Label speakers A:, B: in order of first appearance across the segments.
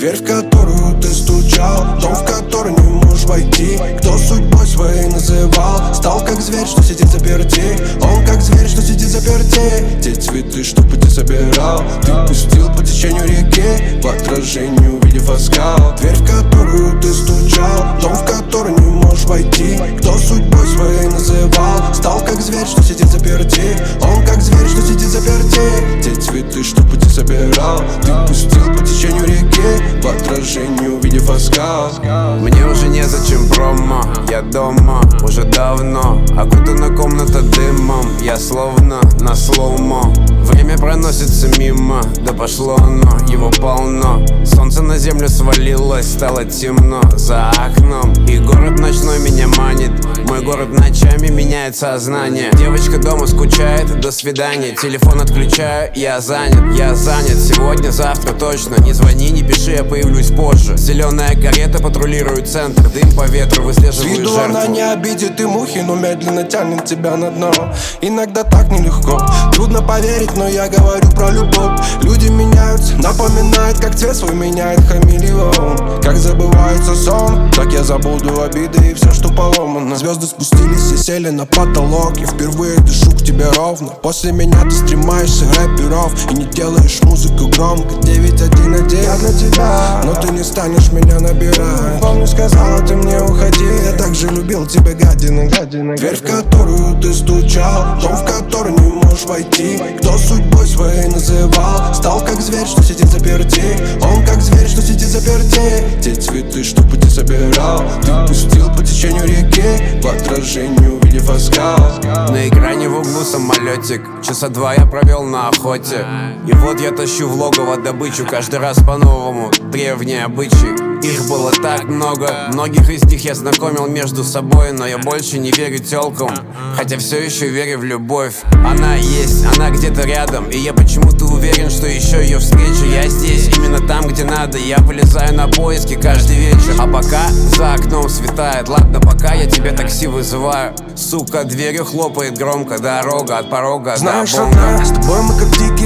A: Дверь, в которую ты стучал, дом, в который не можешь войти. Кто судьбой своей называл, стал как зверь, что сидит заперти. Он как зверь, что сидит заперти. Те цветы, что пути собирал, ты пустил по течению реки, в отражении увидев оскал. Дверь, в которую ты стучал, дом, в который не можешь войти. Кто судьбой своей называл, стал как зверь, что сидит заперти. Он как зверь, что сидит заперти. Те цветы, что пути собирал, ты пустил по течению реки, в отражении увидев оскал.
B: Мне уже незачем промо, я дома уже давно. Окутана комната дымом, я словно на слоумо. Время проносится мимо, да пошло оно, его полно. Солнце на землю свалилось, стало темно за окном. И город ночной меня манит, мой город ночами меняет сознание. Девочка дома скучает, до свидания. Телефон отключаю, я занят сегодня, завтра точно. Не звони, не пиши, я появлюсь позже. Зеленая карета патрулирует центр, дым по ветру выслеживаю жертву.
A: С виду она не обидит и мухи, но медленно тянет тебя на дно. Иногда так нелегко, трудно поверить, но я говорю про любовь. Люди меняются, напоминает, как цвет свой меняет хамелеон. Как забывается сон, так я забуду обиды и все, что поломано. Звезды спустились и сели на потолок, я впервые дышу к тебе ровно. После меня ты стремаешься рэперов и не делаешь музыку громко. 911 я для тебя, но ты не станешь меня набирать. Помню, сказала ты мне уходи, я так же любил тебя, гадина. Дверь, в которую ты стучал, дом, в который не можешь войти. Кто судьбой своей называл, стал как зверь, что сидит заперти. Он как зверь, что сидит заперти. Те цветы, что пути собирал, ты пустил по течению реки, в отражении увидев оскал.
B: На экране в углу самолетик, часа 2 я провел на охоте. И вот я тащу в логово добычу, каждый раз по-новому, древние обычаи. Их было так много, многих из них я знакомил между собой. Но я больше не верю тёлкам, хотя все еще верю в любовь. Она есть, она где-то рядом, и я почему-то уверен, что еще ее встречу. Я здесь, именно там, где надо, я вылезаю на поиски каждый вечер. А пока за окном светает, ладно, пока я тебе такси вызываю. Сука, дверью хлопает громко, дорога от порога
A: знаешь,
B: до бонга.
A: Знаешь, с тобой мы как дикие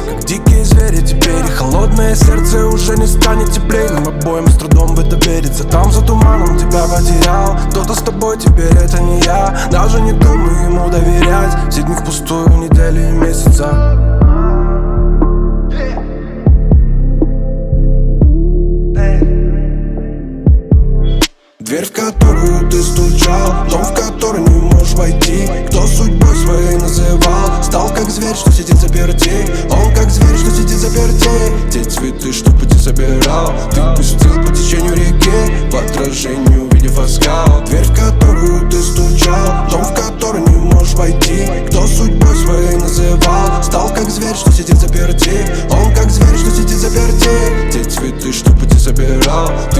A: звери теперь. И холодное сердце уже не станет теплее. Нам обоим с трудом в это верится. Там за туманом тебя потерял кто-то с тобой, теперь это не я. Даже не думаю ему доверять, все дни впустую, недели и месяца. Дверь, в которую ты стучал, дом, в который не можешь войти. Кто судьбой своей называл, стал как зверь, что сидит заперти. Он как зверь, что сидит заперти. Те цветы, что пути собирал, ты пустил по течению реки, в отражении увидев оскал. Дверь, в которую ты стучал, дом, в который не можешь войти. Кто судьбой своей называл, стал как зверь, что сидит заперти. Он как зверь, что сидит заперти. Те цветы, что пути собирал,